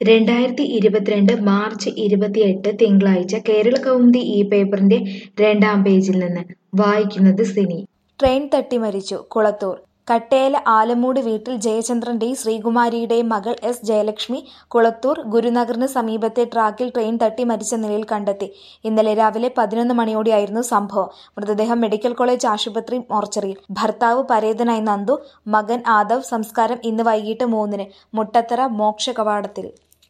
2022 March 28 തിങ്കളാഴ്ച കേരളകൗമുദി ഈ പേപ്പറിന്റെ 2-ാം പേജിൽ നിന്ന് വായിക്കുന്നത് സിനി. ട്രെയിൻ തട്ടി മരിച്ചു. കുളത്തൂർ കട്ടേല ആലമൂട് വീട്ടിൽ ജയചന്ദ്രന്റെയും ശ്രീകുമാരിയുടെയും മകൾ എസ് ജയലക്ഷ്മി കുളത്തൂർ ഗുരുനഗറിന് സമീപത്തെ ട്രാക്കിൽ ട്രെയിൻ തട്ടി മരിച്ച നിലയിൽ കണ്ടെത്തി. ഇന്നലെ രാവിലെ 11 മണിയോടെയായിരുന്നു സംഭവം. മൃതദേഹം മെഡിക്കൽ കോളേജ് ആശുപത്രി മോർച്ചറിയിൽ. ഭർത്താവ് പരേതനായ നന്ദു, മകൻ ആദവ്. സംസ്കാരം ഇന്ന് വൈകിട്ട് 3-ന് മുട്ടത്തറ മോക്ഷ കവാടത്തിൽ.